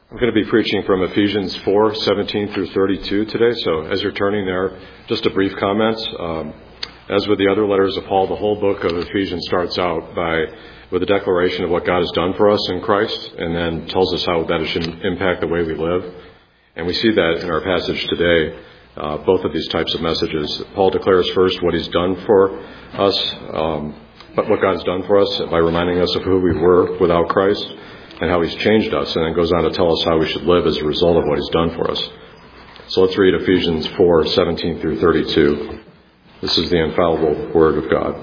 I'm going to be preaching from Ephesians 4:17 through 32 today. So as you're turning there, just a brief comment. As with the other letters of Paul, the whole book of Ephesians starts out with a declaration of what God has done for us in Christ, and then tells us how that should impact the way we live. And we see that in our passage today, both of these types of messages. Paul declares first what he's done for us, but what God has done for us by reminding us of who we were without Christ, and how he's changed us, and then goes on to tell us how we should live as a result of what he's done for us. So let's read Ephesians 4:17 through 32. This is the infallible Word of God.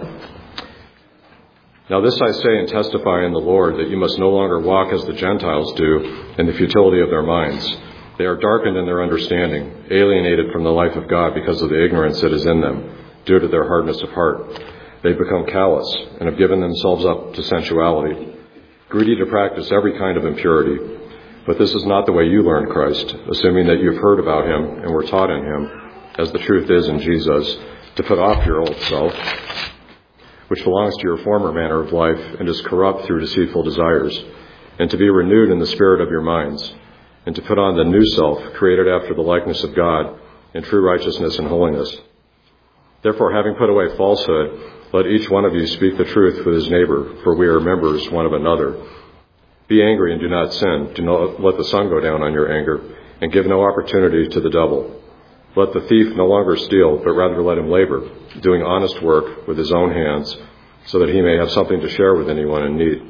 Now this I say and testify in the Lord, that you must no longer walk as the Gentiles do in the futility of their minds. They are darkened in their understanding, alienated from the life of God because of the ignorance that is in them, due to their hardness of heart. They've become callous and have given themselves up to sensuality, greedy to practice every kind of impurity. But this is not the way you learned Christ, assuming that you've heard about him and were taught in him, as the truth is in Jesus, to put off your old self, which belongs to your former manner of life and is corrupt through deceitful desires, and to be renewed in the spirit of your minds, and to put on the new self, created after the likeness of God, in true righteousness and holiness. Therefore, having put away falsehood, let each one of you speak the truth with his neighbor, for we are members one of another. Be angry and do not sin. Do not let the sun go down on your anger, and give no opportunity to the devil. Let the thief no longer steal, but rather let him labor, doing honest work with his own hands, so that he may have something to share with anyone in need.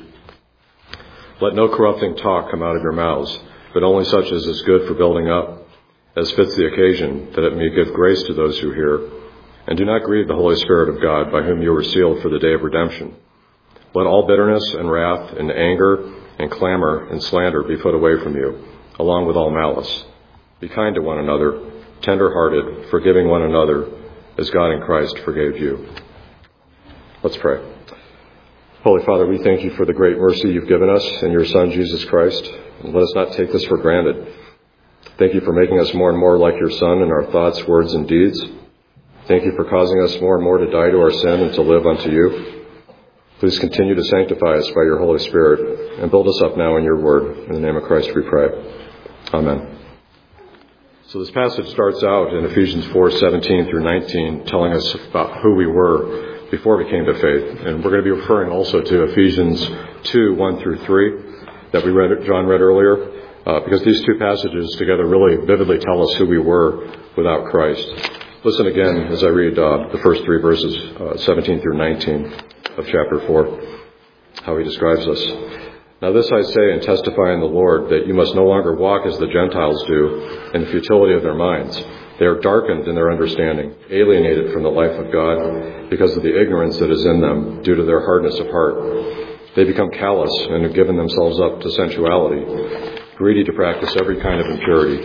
Let no corrupting talk come out of your mouths, but only such as is good for building up, as fits the occasion, that it may give grace to those who hear. And do not grieve the Holy Spirit of God, by whom you were sealed for the day of redemption. Let all bitterness and wrath and anger and clamor and slander be put away from you, along with all malice. Be kind to one another, tender-hearted, forgiving one another, as God in Christ forgave you. Let's pray. Holy Father, we thank you for the great mercy you've given us in your Son, Jesus Christ. And let us not take this for granted. Thank you for making us more and more like your Son in our thoughts, words, and deeds. Thank you for causing us more and more to die to our sin and to live unto you. Please continue to sanctify us by your Holy Spirit and build us up now in your word. In the name of Christ we pray. Amen. So this passage starts out in Ephesians 4:17 through 19, telling us about who we were before we came to faith. And we're going to be referring also to Ephesians 2:1 through 3 that John read earlier, because these two passages together really vividly tell us who we were without Christ. Listen again as I read the first three verses, 17 through 19 of chapter 4, how he describes us. Now this I say and testify in the Lord, that you must no longer walk as the Gentiles do in the futility of their minds. They are darkened in their understanding, alienated from the life of God because of the ignorance that is in them due to their hardness of heart. They become callous and have given themselves up to sensuality, greedy to practice every kind of impurity.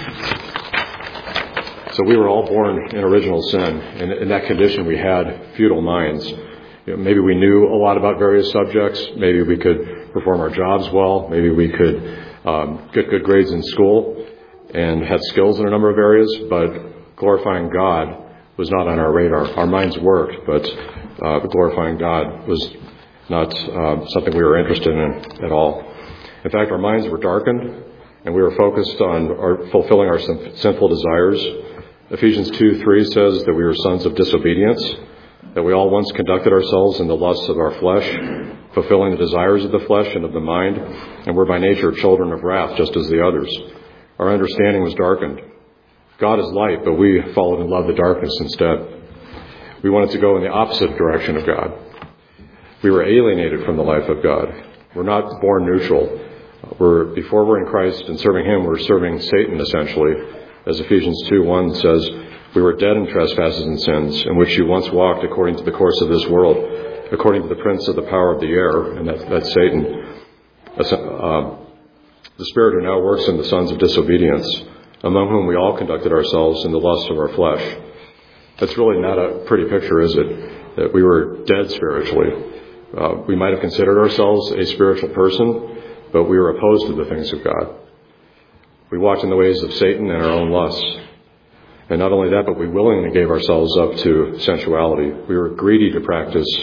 So we were all born in original sin, and in that condition we had futile minds. Maybe we knew a lot about various subjects. Maybe we could perform our jobs well. Maybe we could get good grades in school and had skills in a number of areas, but glorifying God was not on our radar. Our minds worked, but glorifying God was not something we were interested in at all. In fact, our minds were darkened, and we were focused on fulfilling our sinful desires. Ephesians 2:3 says that we were sons of disobedience, that we all once conducted ourselves in the lusts of our flesh, fulfilling the desires of the flesh and of the mind, and were by nature children of wrath, just as the others. Our understanding was darkened. God is light, but we followed and loved the darkness instead. We wanted to go in the opposite direction of God. We were alienated from the life of God. We're not born neutral. Before we're in Christ and serving him, we're serving Satan, essentially. As Ephesians 2:1 says, we were dead in trespasses and sins, in which you once walked according to the course of this world, according to the prince of the power of the air, and that's Satan, the spirit who now works in the sons of disobedience, among whom we all conducted ourselves in the lust of our flesh. That's really not a pretty picture, is it? That we were dead spiritually. We might have considered ourselves a spiritual person, but we were opposed to the things of God. We walked in the ways of Satan and our own lusts. And not only that, but we willingly gave ourselves up to sensuality. We were greedy to practice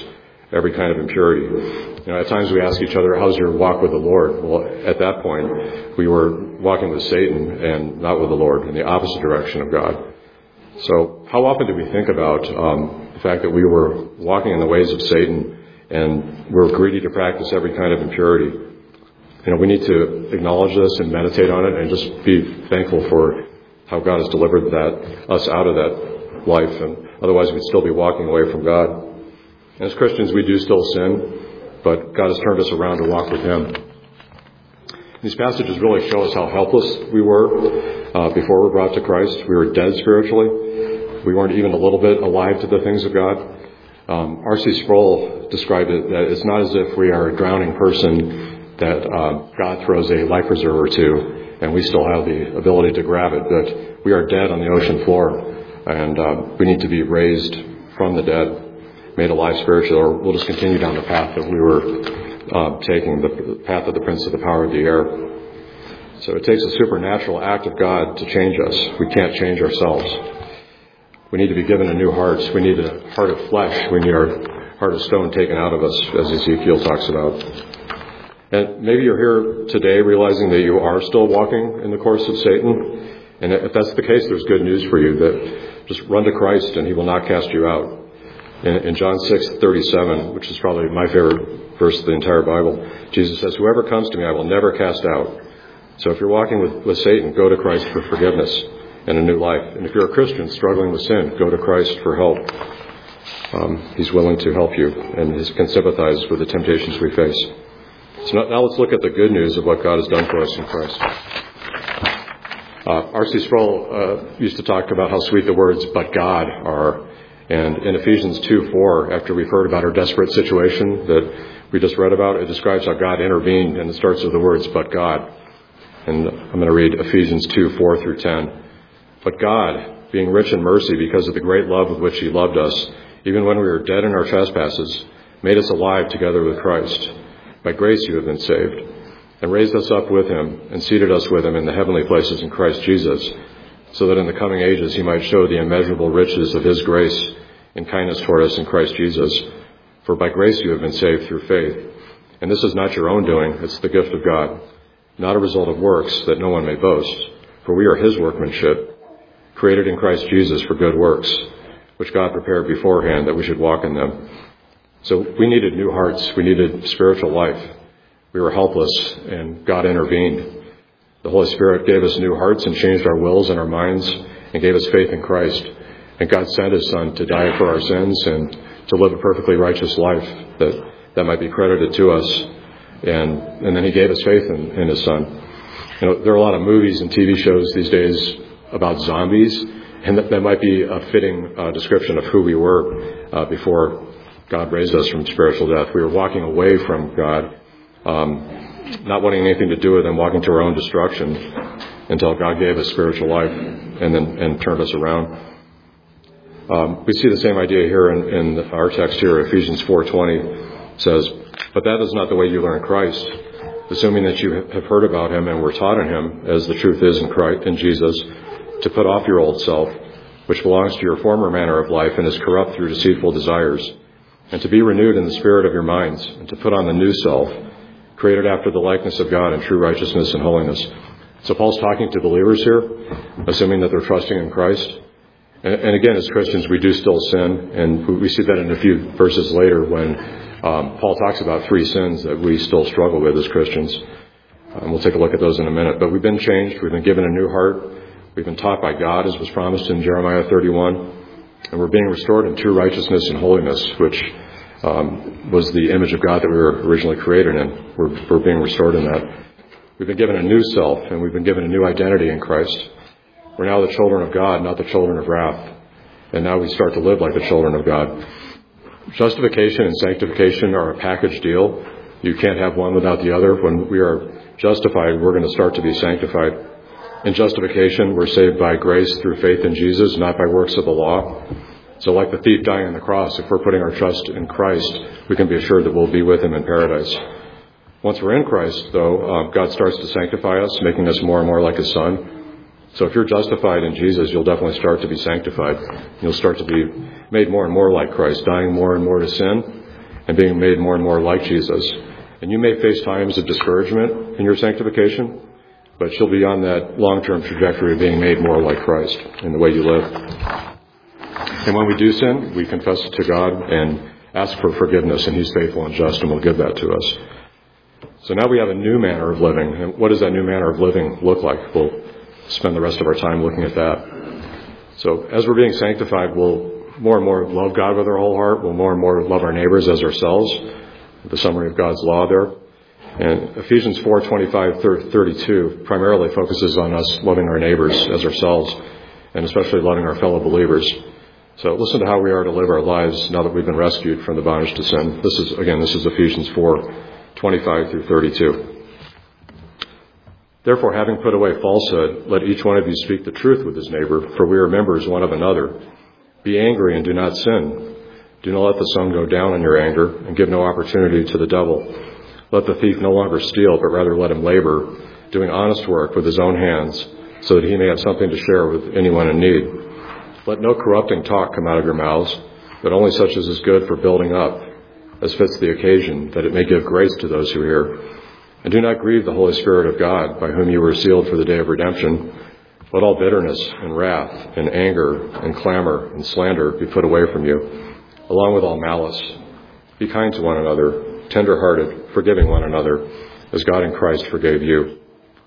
every kind of impurity. At times we ask each other, how's your walk with the Lord? Well, at that point, we were walking with Satan and not with the Lord, in the opposite direction of God. So how often do we think about the fact that we were walking in the ways of Satan and we're greedy to practice every kind of impurity? We need to acknowledge this and meditate on it and just be thankful for how God has delivered us out of that life, and otherwise we'd still be walking away from God. And as Christians, we do still sin, but God has turned us around to walk with Him. These passages really show us how helpless we were before we were brought to Christ. We were dead spiritually. We weren't even a little bit alive to the things of God. R.C. Sproul described it that it's not as if we are a drowning person that God throws a life preserver to, and we still have the ability to grab it, but we are dead on the ocean floor, and we need to be raised from the dead, made alive spiritually, or we'll just continue down the path that we were taking, the path of the prince of the power of the air. So it takes a supernatural act of God to change us. We can't change ourselves. We need to be given a new heart. We need a heart of flesh. We need our heart of stone taken out of us, as Ezekiel talks about. And maybe you're here today realizing that you are still walking in the course of Satan. And if that's the case, there's good news for you, that just run to Christ and He will not cast you out. In John 6:37, which is probably my favorite verse of the entire Bible, Jesus says, "Whoever comes to me, I will never cast out." So if you're walking with Satan, go to Christ for forgiveness and a new life. And if you're a Christian struggling with sin, go to Christ for help. He's willing to help you and He can sympathize with the temptations we face. So now let's look at the good news of what God has done for us in Christ. R.C. Sproul used to talk about how sweet the words "but God" are. And in Ephesians 2:4, after we've heard about our desperate situation that we just read about, it describes how God intervened, and it starts with the words "but God." And I'm going to read Ephesians 2:4 through 10. "But God, being rich in mercy because of the great love with which He loved us, even when we were dead in our trespasses, made us alive together with Christ. By grace you have been saved, and raised us up with Him, and seated us with Him in the heavenly places in Christ Jesus, so that in the coming ages He might show the immeasurable riches of His grace and kindness toward us in Christ Jesus. For by grace you have been saved through faith. And this is not your own doing, it's the gift of God, not a result of works, that no one may boast. For we are His workmanship, created in Christ Jesus for good works, which God prepared beforehand that we should walk in them." So we needed new hearts. We needed spiritual life. We were helpless, and God intervened. The Holy Spirit gave us new hearts and changed our wills and our minds and gave us faith in Christ. And God sent His Son to die for our sins and to live a perfectly righteous life that might be credited to us. And then He gave us faith in His Son. There are a lot of movies and TV shows these days about zombies, and that might be a fitting description of who we were before God raised us from spiritual death. We were walking away from God, not wanting anything to do with Him, walking to our own destruction until God gave us spiritual life and turned us around. We see the same idea here in our text here. Ephesians 4:20 says, "But that is not the way you learn Christ, assuming that you have heard about Him and were taught in Him, as the truth is in Christ, in Jesus, to put off your old self, which belongs to your former manner of life and is corrupt through deceitful desires, and to be renewed in the spirit of your minds, and to put on the new self, created after the likeness of God in true righteousness and holiness." So Paul's talking to believers here, assuming that they're trusting in Christ. And again, as Christians, we do still sin, and we see that in a few verses later when Paul talks about 3 sins that we still struggle with as Christians. We'll take a look at those in a minute. But we've been changed. We've been given a new heart. We've been taught by God, as was promised in Jeremiah 31. And we're being restored in true righteousness and holiness, which was the image of God that we were originally created in. We're being restored in that. We've been given a new self, and we've been given a new identity in Christ. We're now the children of God, not the children of wrath. And now we start to live like the children of God. Justification and sanctification are a package deal. You can't have one without the other. When we are justified, we're going to start to be sanctified. In justification, we're saved by grace through faith in Jesus, not by works of the law. So like the thief dying on the cross, if we're putting our trust in Christ, we can be assured that we'll be with Him in paradise. Once we're in Christ, though, God starts to sanctify us, making us more and more like His Son. So if you're justified in Jesus, you'll definitely start to be sanctified. You'll start to be made more and more like Christ, dying more and more to sin, and being made more and more like Jesus. And you may face times of discouragement in your sanctification, but you'll be on that long-term trajectory of being made more like Christ in the way you live. And when we do sin, we confess it to God and ask for forgiveness, and He's faithful and just and will give that to us. So now we have a new manner of living. And what does that new manner of living look like? We'll spend the rest of our time looking at that. So as we're being sanctified, we'll more and more love God with our whole heart. We'll more and more love our neighbors as ourselves. The summary of God's law there. And Ephesians 4:25-32 primarily focuses on us loving our neighbors as ourselves, and especially loving our fellow believers. So listen to how we are to live our lives now that we've been rescued from the bondage to sin. This is Ephesians 4:25-32. Therefore, having put away falsehood, let each one of you speak the truth with his neighbor, for we are members one of another. Be angry and do not sin. Do not let the sun go down in your anger, and give no opportunity to the devil. Let the thief no longer steal, but rather let him labor, doing honest work with his own hands, so that he may have something to share with anyone in need. Let no corrupting talk come out of your mouths, but only such as is good for building up, as fits the occasion, that it may give grace to those who hear. And do not grieve the Holy Spirit of God, by whom you were sealed for the day of redemption. Let all bitterness and wrath and anger and clamor and slander be put away from you, along with all malice. Be kind to one another, tender-hearted, forgiving one another, as God in Christ forgave you.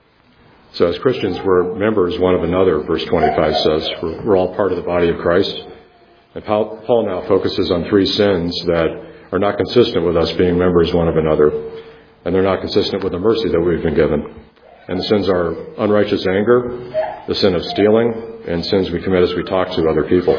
So as Christians, we're members one of another, verse 25 says. We're all part of the body of Christ. And Paul now focuses on 3 sins that are not consistent with us being members one of another. And they're not consistent with the mercy that we've been given. And the sins are unrighteous anger, the sin of stealing, and sins we commit as we talk to other people.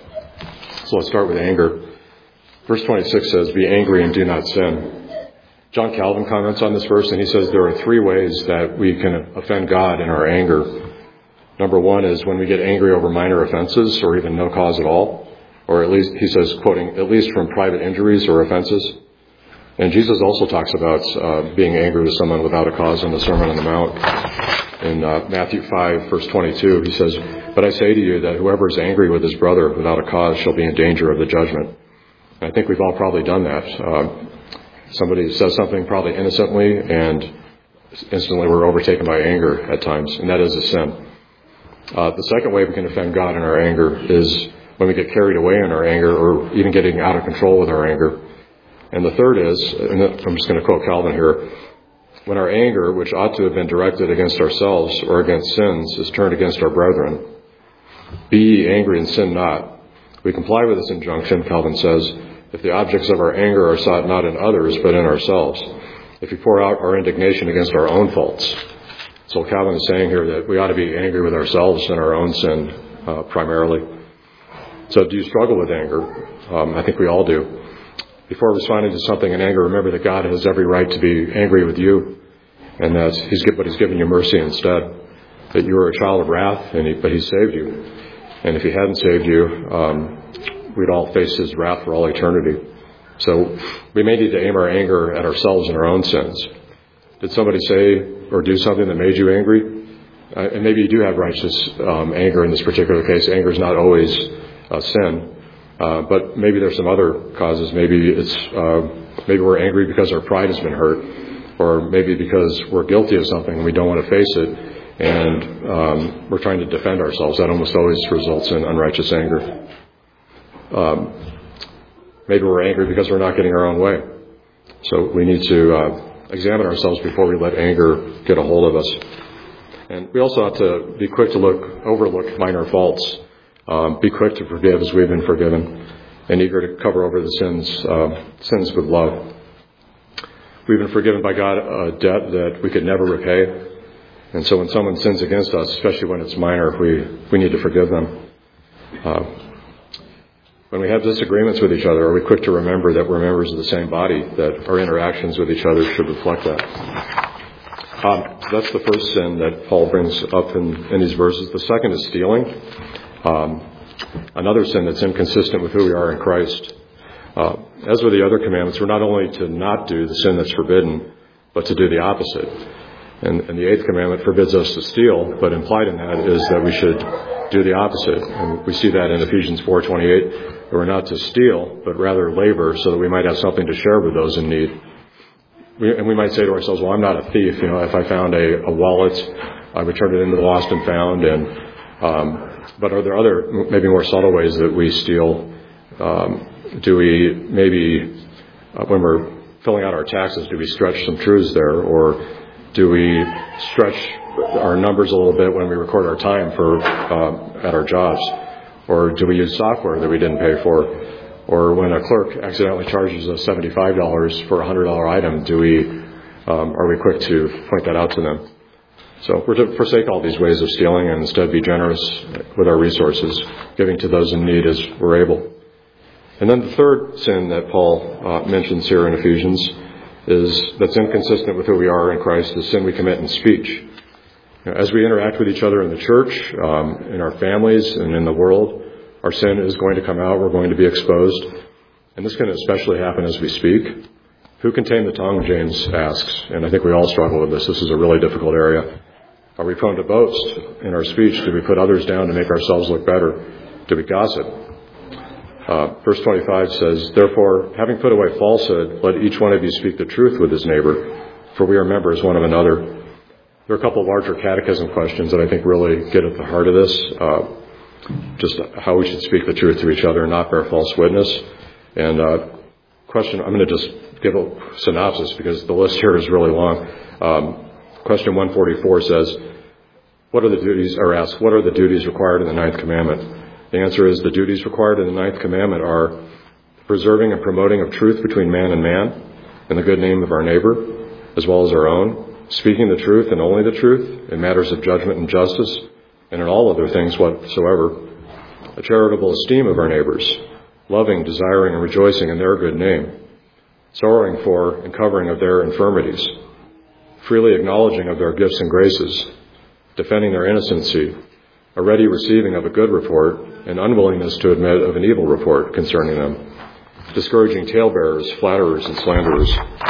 So let's start with anger. Verse 26 says, be angry and do not sin. John Calvin comments on this verse, and he says there are 3 ways that we can offend God in our anger. Number 1 is when we get angry over minor offenses or even no cause at all, or at least, he says, quoting, at least from private injuries or offenses. And Jesus also talks about being angry with someone without a cause in the Sermon on the Mount. In Matthew 5, verse 22, he says, but I say to you that whoever is angry with his brother without a cause shall be in danger of the judgment. And I think we've all probably done that. Somebody says something probably innocently, and instantly we're overtaken by anger at times, and that is a sin. The second way we can offend God in our anger is when we get carried away in our anger, or even getting out of control with our anger. And the third is, and I'm just going to quote Calvin here, when our anger, which ought to have been directed against ourselves or against sins, is turned against our brethren. Be ye angry and sin not. We comply with this injunction, Calvin says, if the objects of our anger are sought not in others, but in ourselves. If we pour out our indignation against our own faults. So Calvin is saying here that we ought to be angry with ourselves and our own sin, primarily. So do you struggle with anger? I think we all do. Before responding to something in anger, remember that God has every right to be angry with you, and that He's given you mercy instead. That you were a child of wrath, but He saved you. And if He hadn't saved you, we'd all face His wrath for all eternity. So we may need to aim our anger at ourselves and our own sins. Did somebody say or do something that made you angry? And maybe you do have righteous anger in this particular case. Anger is not always a sin. But maybe there's some other causes. Maybe we're angry because our pride has been hurt, or maybe because we're guilty of something and we don't want to face it, and we're trying to defend ourselves. That almost always results in unrighteous anger. Maybe we're angry because we're not getting our own way. So we need to examine ourselves before we let anger get a hold of us. And we also have to be quick to overlook minor faults. Be quick to forgive as we've been forgiven, and eager to cover over the sins with love. We've been forgiven by God a debt that we could never repay. And so when someone sins against us, especially when it's minor, we need to forgive them. When we have disagreements with each other, are we quick to remember that we're members of the same body, that our interactions with each other should reflect that? That's the first sin that Paul brings up in these verses. The second is stealing. Another sin that's inconsistent with who we are in Christ. As with the other commandments, we're not only to not do the sin that's forbidden, but to do the opposite. And the 8th commandment forbids us to steal, but implied in that is that we should do the opposite. And we see that in Ephesians 4:28. We're not to steal, but rather labor so that we might have something to share with those in need. We might say to ourselves, well, I'm not a thief. If I found a wallet, I would turn it into the lost and found. But are there other, maybe more subtle ways that we steal? Do we maybe, when we're filling out our taxes, do we stretch some truths there? Or do we stretch our numbers a little bit when we record our time at our jobs? Or do we use software that we didn't pay for? Or when a clerk accidentally charges us $75 for a $100 item, are we quick to point that out to them? So we're to forsake all these ways of stealing and instead be generous with our resources, giving to those in need as we're able. And then the third sin that Paul mentions here in Ephesians that's inconsistent with who we are in Christ, the sin we commit in speech. As we interact with each other in the church, in our families, and in the world, our sin is going to come out. We're going to be exposed. And this can especially happen as we speak. Who can tame the tongue, James asks. And I think we all struggle with this. This is a really difficult area. Are we prone to boast in our speech? Do we put others down to make ourselves look better? Do we gossip? Verse 25 says, therefore, having put away falsehood, let each one of you speak the truth with his neighbor, for we are members one of another. There are a couple of larger catechism questions that I think really get at the heart of this. Just how we should speak the truth to each other and not bear false witness. And question, I'm going to just give a synopsis because the list here is really long. Question 144 says, what are the duties required in the ninth commandment? The answer is the duties required in the ninth commandment are preserving and promoting of truth between man and man in the good name of our neighbor as well as our own, speaking the truth and only the truth in matters of judgment and justice, and in all other things whatsoever, a charitable esteem of our neighbors, loving, desiring, and rejoicing in their good name, sorrowing for and covering of their infirmities, freely acknowledging of their gifts and graces, defending their innocency, a ready receiving of a good report, and unwillingness to admit of an evil report concerning them, discouraging talebearers, flatterers, and slanderers.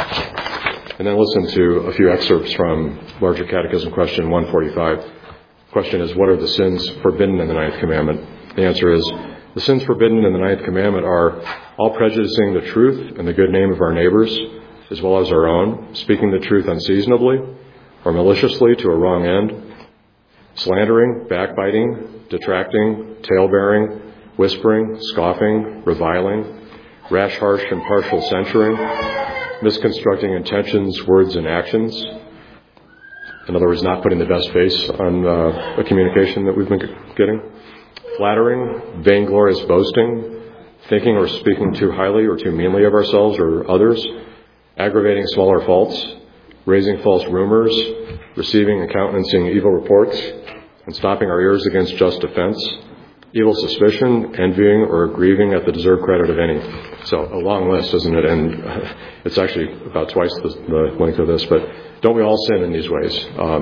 And then listen to a few excerpts from Larger Catechism question 145. The question is, what are the sins forbidden in the ninth commandment? The answer is, the sins forbidden in the ninth commandment are all prejudicing the truth and the good name of our neighbors, as well as our own, speaking the truth unseasonably or maliciously to a wrong end, slandering, backbiting, detracting, talebearing, whispering, scoffing, reviling, rash, harsh, and partial censuring, misconstructing intentions, words, and actions. In other words, not putting the best face on a communication that we've been getting. Flattering, vainglorious boasting, thinking or speaking too highly or too meanly of ourselves or others, aggravating smaller faults, raising false rumors, receiving and countenancing evil reports, and stopping our ears against just defense, evil suspicion, envying, or grieving at the deserved credit of any. So a long list, isn't it? And it's actually about twice the length of this, but don't we all sin in these ways?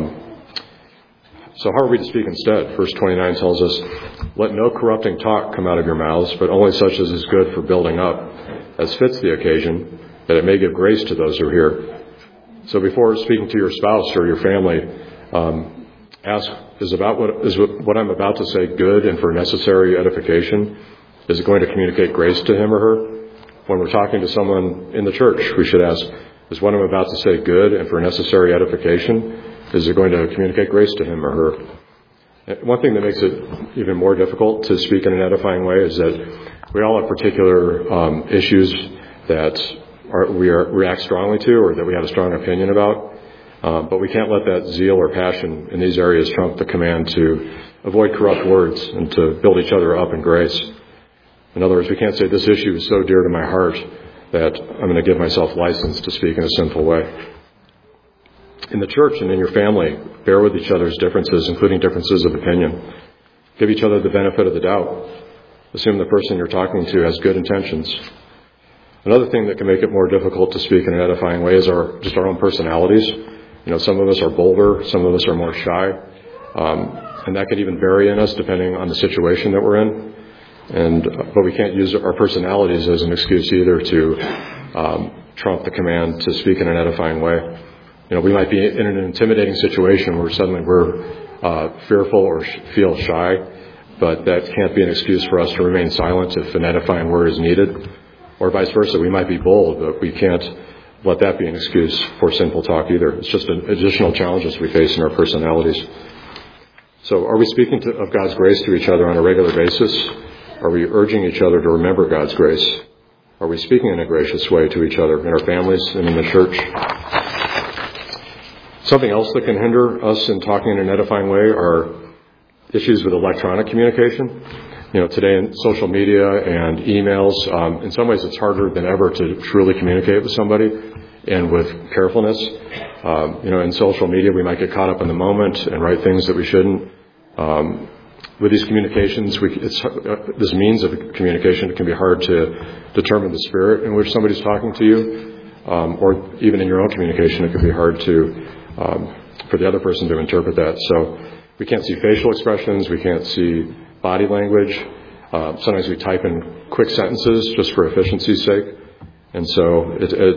So how are we to speak instead? Verse 29 tells us, let no corrupting talk come out of your mouths, but only such as is good for building up, as fits the occasion, that it may give grace to those who hear. So before speaking to your spouse or your family, ask, is what I'm about to say good and for necessary edification? Is it going to communicate grace to him or her? When we're talking to someone in the church, we should ask, is what I'm about to say good and for necessary edification? Is it going to communicate grace to him or her? One thing that makes it even more difficult to speak in an edifying way is that we all have particular issues that we react strongly to or that we have a strong opinion about. But we can't let that zeal or passion in these areas trump the command to avoid corrupt words and to build each other up in grace. In other words, we can't say this issue is so dear to my heart that I'm going to give myself license to speak in a sinful way. In the church and in your family, bear with each other's differences, including differences of opinion. Give each other the benefit of the doubt. Assume the person you're talking to has good intentions. Another thing that can make it more difficult to speak in an edifying way is just our own personalities. Some of us are bolder, some of us are more shy, and that could even vary in us depending on the situation that we're in. But we can't use our personalities as an excuse either to trump the command to speak in an edifying way. We might be in an intimidating situation where suddenly we're fearful or feel shy, but that can't be an excuse for us to remain silent if an edifying word is needed. Or vice versa, we might be bold, but we can't let that be an excuse for sinful talk either. It's just an additional challenges we face in our personalities. So are we speaking of God's grace to each other on a regular basis? Are we urging each other to remember God's grace? Are we speaking in a gracious way to each other in our families and in the church? Something else that can hinder us in talking in an edifying way are issues with electronic communication. Today in social media and emails, in some ways it's harder than ever to truly communicate with somebody and with carefulness. In social media we might get caught up in the moment and write things that we shouldn't. With these communications, this means of communication, it can be hard to determine the spirit in which somebody's talking to you, or even in your own communication, it can be hard for the other person to interpret that. So we can't see facial expressions, we can't see body language. Sometimes we type in quick sentences just for efficiency's sake, and so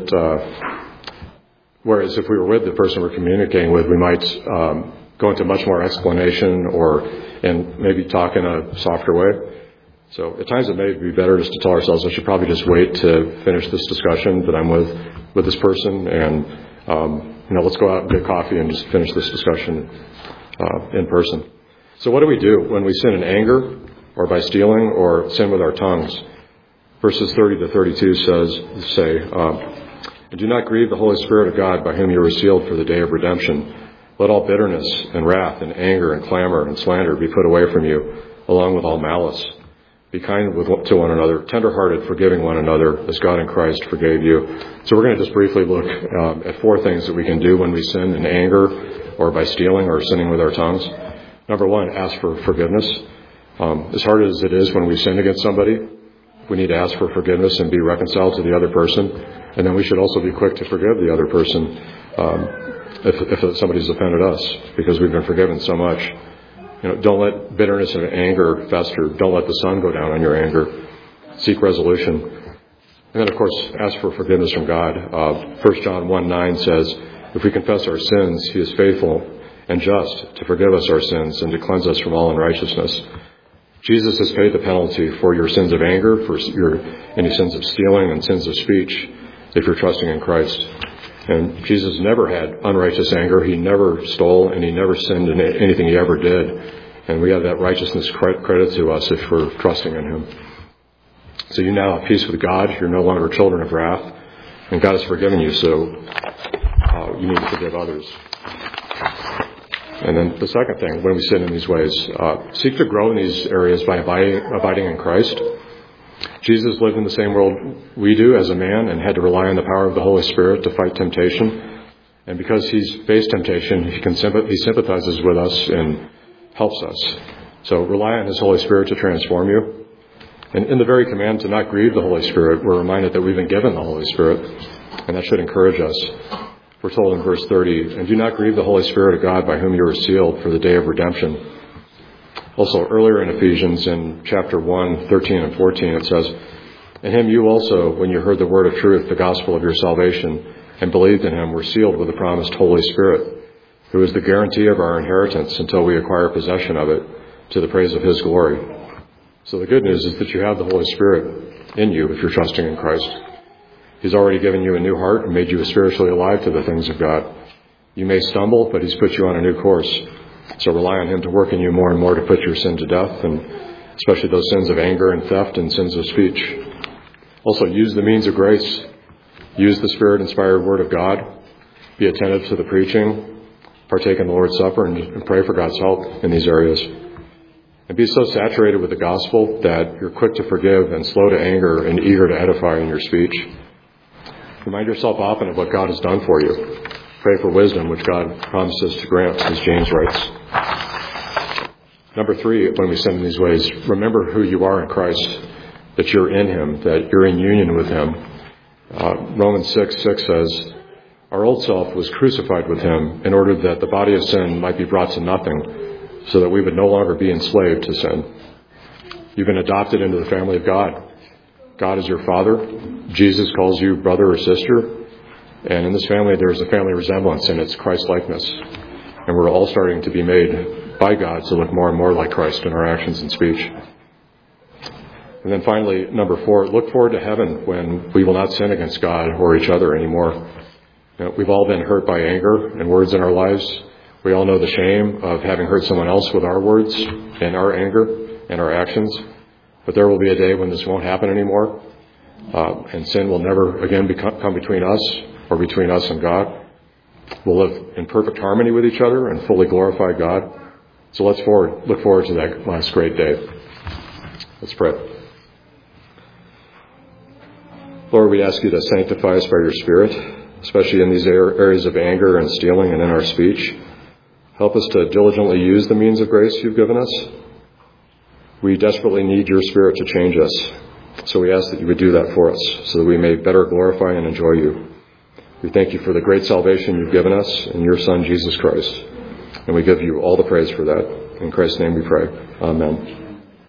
whereas if we were with the person we're communicating with, we might go into much more explanation and maybe talk in a softer way. So at times it may be better just to tell ourselves, I should probably just wait to finish this discussion that I'm with this person, and let's go out and get coffee and just finish this discussion in person. So what do we do when we sin in anger or by stealing or sin with our tongues? Verses 30 to 32 say, and do not grieve the Holy Spirit of God, by whom you were sealed for the day of redemption. Let all bitterness and wrath and anger and clamor and slander be put away from you, along with all malice. Be kind to one another, tender-hearted, forgiving one another, as God in Christ forgave you. So we're going to just briefly look at 4 things that we can do when we sin in anger or by stealing or sinning with our tongues. Number 1, ask for forgiveness. As hard as it is when we sin against somebody, we need to ask for forgiveness and be reconciled to the other person. And then we should also be quick to forgive the other person if somebody's offended us, because we've been forgiven so much. Don't let bitterness and anger fester. Don't let the sun go down on your anger. Seek resolution. And then, of course, ask for forgiveness from God. 1 John 1:9 says, if we confess our sins, He is faithful and just to forgive us our sins and to cleanse us from all unrighteousness. Jesus has paid the penalty for your sins of anger, for any sins of stealing and sins of speech, if you're trusting in Christ. And Jesus never had unrighteous anger. He never stole, and He never sinned in anything He ever did. And we have that righteousness credit to us if we're trusting in Him. So you now have peace with God. You're no longer children of wrath. And God has forgiven you, so you need to forgive others. And then the second thing, when we sin in these ways, seek to grow in these areas by abiding in Christ. Jesus lived in the same world we do as a man and had to rely on the power of the Holy Spirit to fight temptation. And because He's faced temptation, He sympathizes with us and helps us. So rely on His Holy Spirit to transform you. And in the very command to not grieve the Holy Spirit, we're reminded that we've been given the Holy Spirit, and that should encourage us. We're told in verse 30, and do not grieve the Holy Spirit of God, by whom you were sealed for the day of redemption. Also, earlier in Ephesians, in chapter 1, 13 and 14, it says, in Him you also, when you heard the word of truth, the gospel of your salvation, and believed in Him, were sealed with the promised Holy Spirit, who is the guarantee of our inheritance until we acquire possession of it, to the praise of His glory. So the good news is that you have the Holy Spirit in you if you're trusting in Christ. He's already given you a new heart and made you spiritually alive to the things of God. You may stumble, but He's put you on a new course. So rely on Him to work in you more and more to put your sin to death, and especially those sins of anger and theft and sins of speech. Also, use the means of grace. Use the Spirit-inspired Word of God. Be attentive to the preaching. Partake in the Lord's Supper and pray for God's help in these areas. And be so saturated with the gospel that you're quick to forgive and slow to anger and eager to edify in your speech. Remind yourself often of what God has done for you. Pray for wisdom, which God promises to grant, as James writes. Number 3, when we sin in these ways, remember who you are in Christ, that you're in Him, that you're in union with Him. Romans 6:6 says, our old self was crucified with Him in order that the body of sin might be brought to nothing, so that we would no longer be enslaved to sin. You've been adopted into the family of God. God is your Father. Jesus calls you brother or sister. And in this family, there is a family resemblance, and it's Christ-likeness. And we're all starting to be made by God to look more and more like Christ in our actions and speech. And then finally, number 4, look forward to heaven when we will not sin against God or each other anymore. We've all been hurt by anger and words in our lives. We all know the shame of having hurt someone else with our words and our anger and our actions. But there will be a day when this won't happen anymore, and sin will never again come between us or between us and God. We'll live in perfect harmony with each other and fully glorify God. So let's look forward to that last great day. Let's pray. Lord, we ask you to sanctify us by your Spirit, especially in these areas of anger and stealing and in our speech. Help us to diligently use the means of grace you've given us. We desperately need your Spirit to change us. So we ask that you would do that for us so that we may better glorify and enjoy you. We thank you for the great salvation you've given us in your Son, Jesus Christ. And we give you all the praise for that. In Christ's name we pray. Amen.